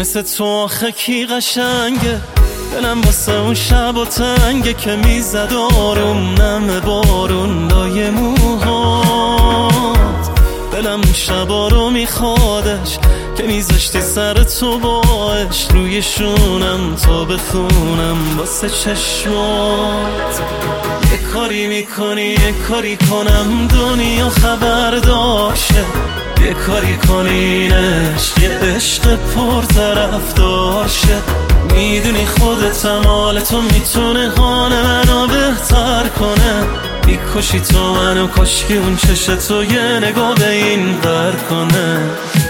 مثل تو آخه کی قشنگه؟ دلم واسه اون شب و تنگه که میزد آروم نم بارون لای موهات. دلم اون شبا رو میخوادش که میذاشتی سر تو باش روی شونم تا بخونم واسه چشمات. یه کاری میکنی یه کاری کنم دنیا خبردارشه، یه کاری کنینش یه عشق پرطرفدار شه. میدونی خودتم حال تو میتونه حال منو بهتر کنه. میکشی تو منو کاشکی اون چشم تو یه نگاه به این ور کنه.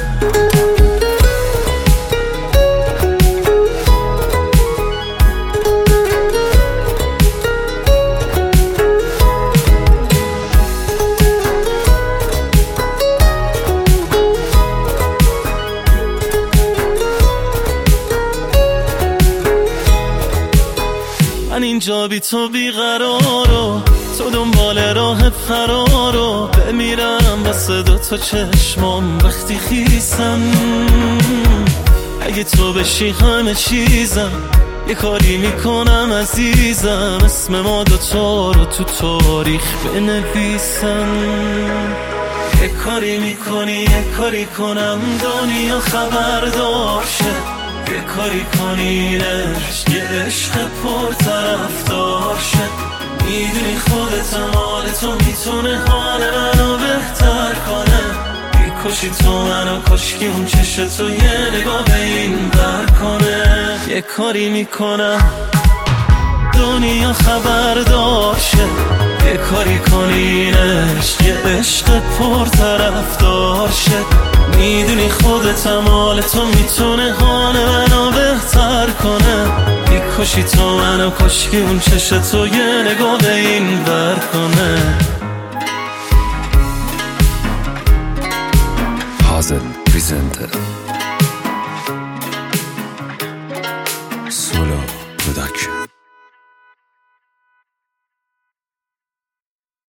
من اینجا بی تو بیقرارو، تو دنبال راه فرارو. بمیرم واسه دوتا چشمام وقتی خیسم. اگه تو بشی همه چیزم، یه کاری میکنم عزیزم اسم ما دوتا رو تو تاریخ بنویسم. یه کاری میکنی یه کاری کنم دنیا خبردار شه، یه کاری کنینش یه عشق پرطرفدار شه. میدونی خودتم حال تو میتونه حال منو بهتر کنه. میکشی تو منو کاشکی اون چشم تو یه نگاه به این ور کنه. یه کاری میکنم دنیا خبردار شه، یه کاری کنینش یه عشق پرطرفدار شه. میدونی خودتم حال تو میتونه حال منو بهتر کنه. میکشی تو منو کاشکی اون چشم تو یه نگاه به این ور کنه. Hazel presenter